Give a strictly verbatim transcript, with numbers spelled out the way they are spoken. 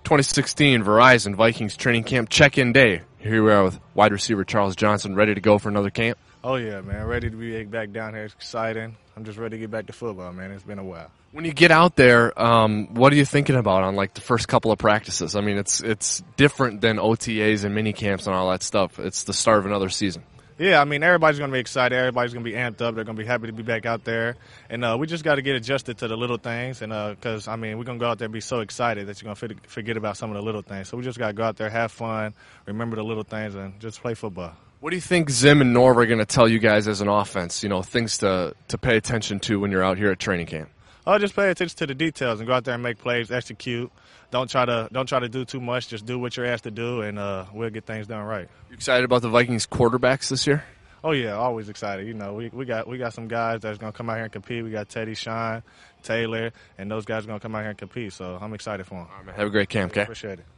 twenty sixteen Verizon Vikings training camp check-in day. Here we are with wide receiver Charles Johnson, ready to go for another camp. Oh, yeah, man. Ready to be back down here. It's exciting. I'm just ready to get back to football, man. It's been a while. When you get out there, um, what are you thinking about on, like, the first couple of practices? I mean, it's it's different than O T As and mini camps and all that stuff. It's the start of another season. Yeah, I mean, everybody's going to be excited. Everybody's going to be amped up. They're going to be happy to be back out there. And uh, we just got to get adjusted to the little things. And because, uh, I mean, we're going to go out there and be so excited that you're going to forget about some of the little things. So we just got to go out there, have fun, remember the little things, and just play football. What do you think Zim and Norv are going to tell you guys as an offense, you know, things to, to pay attention to when you're out here at training camp? Oh, just pay attention to the details and go out there and make plays, execute. Don't try to don't try to do too much. Just do what you're asked to do, and uh, we'll get things done right. You excited about the Vikings quarterbacks this year? Oh yeah, always excited. You know, we we got we got some guys that's gonna come out here and compete. We got Teddy, Sean, Taylor, and those guys are gonna come out here and compete. So I'm excited for them. All right, man. Have a great camp, okay? Appreciate it.